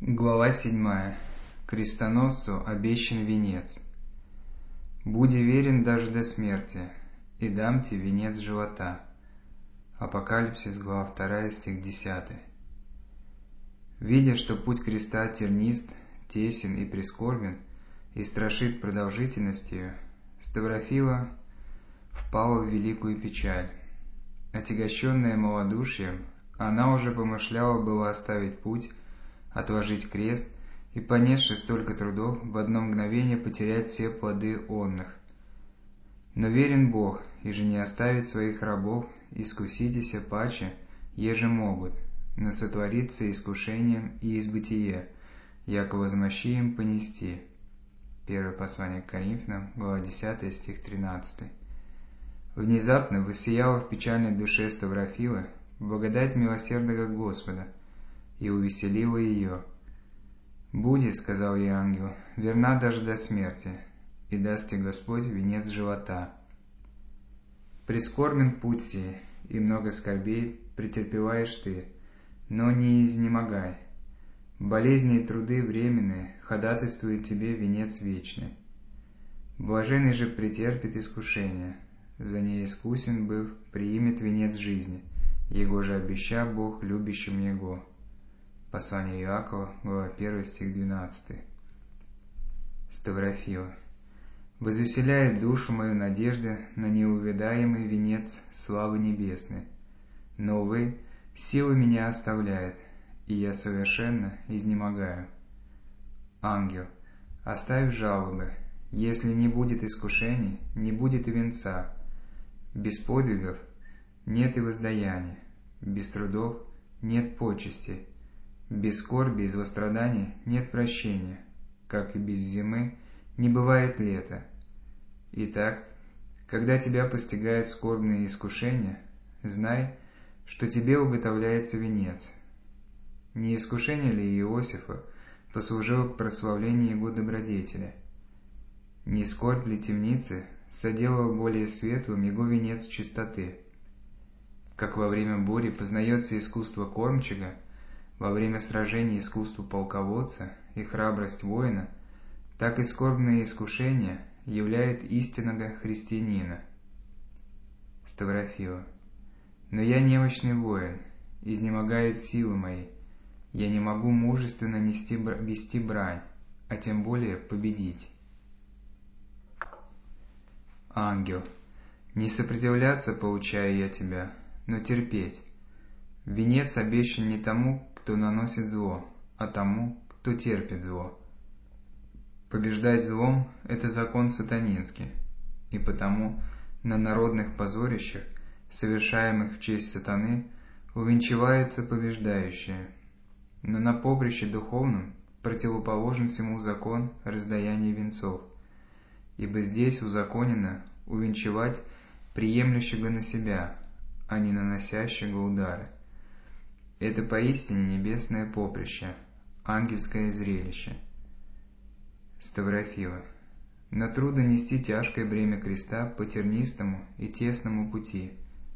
Глава 7. Крестоносцу обещан венец. «Буди верен даже до смерти, и дам тебе венец живота». Апокалипсис, глава 2, стих 10. Видя, что путь креста тернист, тесен и прискорбен, и страшит продолжительностью, Ставрофила впала в великую печаль. Отягощенная малодушием, она уже помышляла было оставить путь, отложить крест и, понесши столько трудов, в одно мгновение потерять все плоды онных. Но верен Бог, и же не оставит своих рабов, искуситеся паче, еже могут, но сотворится искушением и избытие, яко возмощи им понести. Первое послание к Коринфянам, глава 10, стих 13. Внезапно воссияла в печальной душе Ставрофилы благодать милосердного Господа, и увеселила ее. «Буди, — сказал ей ангел, — верна даже до смерти, и даст тебе Господь венец живота. Прискорбен путь сей, и много скорбей претерпеваешь ты, но не изнемогай. Болезни и труды временные ходатайствуют тебе венец вечный. Блаженный же претерпит искушение, за ней искусен быв, приимет венец жизни, его же обеща Бог любящим его». Послание Иакова, глава 1, стих 12. Ставрофила. «Возвеселяет душу мою надежда на неувядаемый венец славы небесной. Но, увы, силы меня оставляет, и я совершенно изнемогаю. Ангел, оставь жалобы. Если не будет искушений, не будет и венца. Без подвигов нет и воздаяния, без трудов нет почестей. Без скорби и злостраданий нет прощения, как и без зимы не бывает лета. Итак, когда тебя постигает скорбные искушения, знай, что тебе уготовляется венец. Не искушение ли Иосифа послужило к прославлению его добродетели? Не скорбь ли темницы соделала более светлым его венец чистоты? Как во время бури познается искусство кормчего, во время сражения искусство полководца и храбрость воина, так и скорбные искушения являют истинного христианина. Ставрофила. Но я немощный воин, изнемогают силы мои, я не могу мужественно вести брань, а тем более победить. Ангел. Не сопротивляться поучаю я тебя, но терпеть. Венец обещан не тому, кто наносит зло, а тому, кто терпит зло. Побеждать злом – это закон сатанинский, и потому на народных позорищах, совершаемых в честь сатаны, увенчивается побеждающее. Но на поприще духовном противоположен всему закон раздаяния венцов, ибо здесь узаконено увенчивать приемлющего на себя, а не наносящего удары. Это поистине небесное поприще, ангельское зрелище. Ставрофила. Но трудно нести тяжкое бремя креста по тернистому и тесному пути.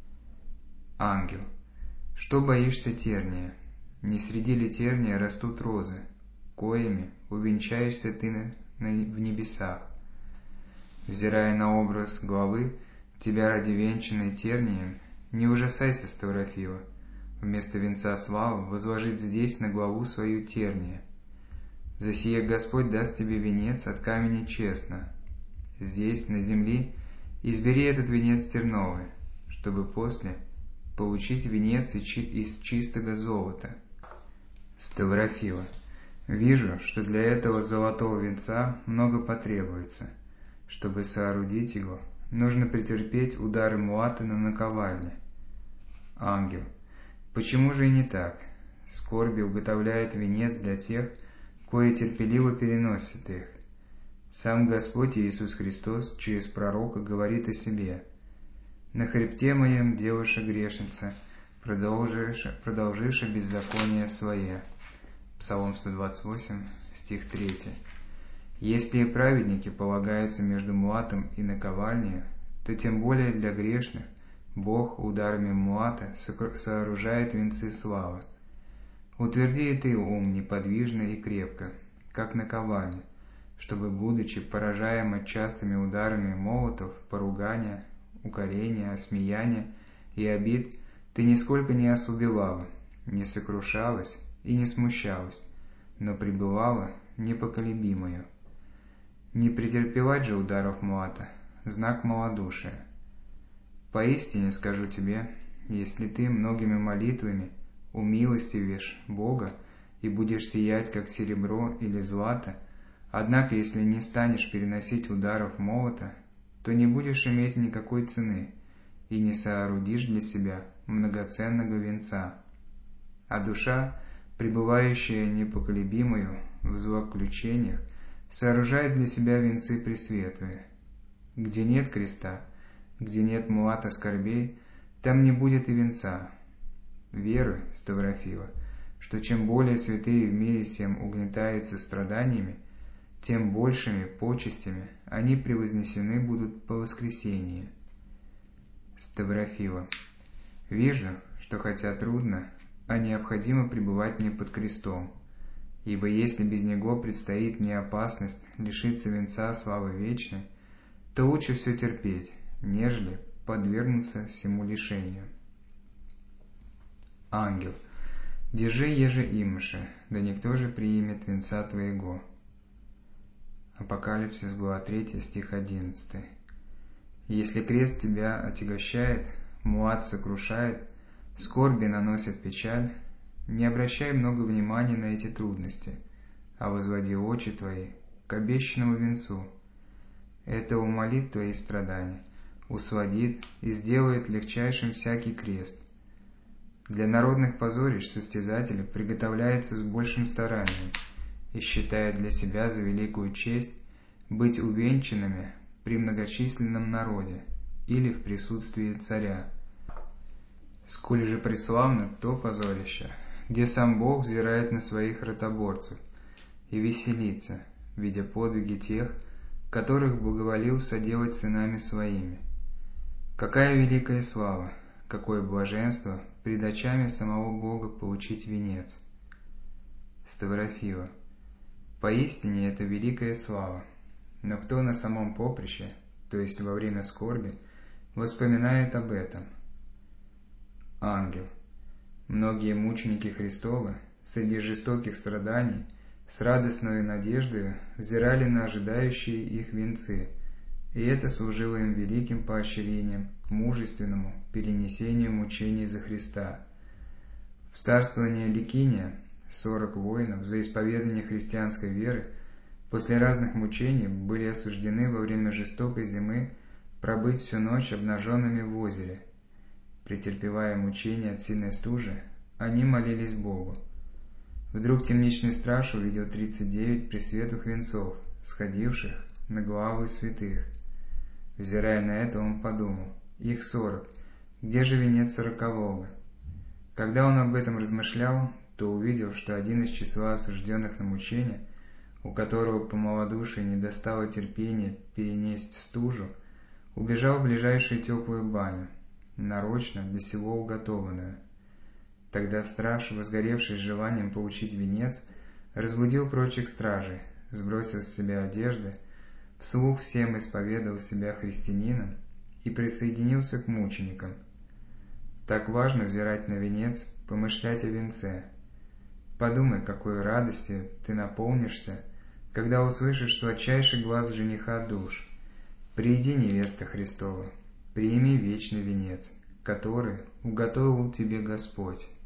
Ангел. Что боишься терния? Не среди ли терния растут розы, коими увенчаешься ты в небесах? Взирая на образ главы, тебя ради венчанной тернием, не ужасайся, Ставрофила. Вместо венца славы возложить здесь на главу свою терния. За сие Господь даст тебе венец от камня честно. Здесь, на земле, избери этот венец терновый, чтобы после получить венец из чистого золота. Ставрофила. Вижу, что для этого золотого венца много потребуется. Чтобы соорудить его, нужно претерпеть удары муаты на наковальне. Ангел. Почему же и не так? Скорби уготовляет венец для тех, кои терпеливо переносят их. Сам Господь Иисус Христос через пророка говорит о себе: «На хребте моем девуша грешница, продолжиша беззаконие свое». Псалом 128, стих 3. Если и праведники полагаются между муатом и наковальней, то тем более для грешных Бог ударами муата сооружает венцы славы. Утверди и ты ум неподвижно и крепко, как наковальня, чтобы, будучи поражаема частыми ударами молотов, поругания, укорения, осмеяния и обид, ты нисколько не ослабевала, не сокрушалась и не смущалась, но пребывала непоколебимою. Не претерпевать же ударов млата – знак малодушия. Поистине скажу тебе, если ты многими молитвами умилостивишь Бога и будешь сиять, как серебро или злато, однако если не станешь переносить ударов молота, то не будешь иметь никакой цены и не соорудишь для себя многоценного венца. А душа, пребывающая непоколебимою в злоключениях, сооружает для себя венцы пресветлые. Где нет креста, где нет млата скорбей, там не будет и венца. Веруй, Ставрофила, что чем более святые в мире сем угнетаются страданиями, тем большими почестями они превознесены будут по воскресении. Ставрофила. Вижу, что хотя трудно, а необходимо пребывать мне под крестом, ибо если без него предстоит мне опасность лишиться венца славы вечной, то лучше все терпеть, нежели подвергнуться всему лишению. Ангел. Держи еже имаше, да никто же приимет венца твоего. Апокалипсис, глава 3, стих 11. Если крест тебя отягощает, млад сокрушает, скорби наносят печаль, не обращай много внимания на эти трудности, а возводи очи твои к обещанному венцу. Это умолит твои страдания, усладит и сделает легчайшим всякий крест. Для народных позорищ состязатели приготовляются с большим старанием и считают для себя за великую честь быть увенчанными при многочисленном народе или в присутствии царя. Сколь же преславно то позорище, где сам Бог взирает на своих ротоборцев и веселится, видя подвиги тех, которых благоволил соделать сынами своими. Какая великая слава, какое блаженство пред очами самого Бога получить венец. Ставрофила. Поистине это великая слава, но кто на самом поприще, то есть во время скорби, воспоминает об этом? Ангел. Многие мученики Христовы среди жестоких страданий с радостной надеждой взирали на ожидающие их венцы, и это служило им великим поощрением к мужественному перенесению мучений за Христа. В царствование Ликиния 40 воинов за исповедание христианской веры после разных мучений были осуждены во время жестокой зимы пробыть всю ночь обнаженными в озере. Претерпевая мучения от сильной стужи, они молились Богу. Вдруг темничный страж увидел 39 пресветлых венцов, сходивших на главы святых. Взирая на это, он подумал: их 40, где же венец 40-го? Когда он об этом размышлял, то увидел, что один из числа осужденных на мучения, у которого по малодушию не достало терпения перенести стужу, убежал в ближайшую теплую баню, нарочно для сего уготованную. Тогда страж, возгоревший с желанием получить венец, разбудил прочих стражей, сбросил с себя одежды, вслух всем исповедовал себя христианином и присоединился к мученикам. Так важно взирать на венец, помышлять о венце. Подумай, какой радостью ты наполнишься, когда услышишь сладчайший глас жениха душ: «Приди, невеста Христова, прими вечный венец, который уготовил тебе Господь».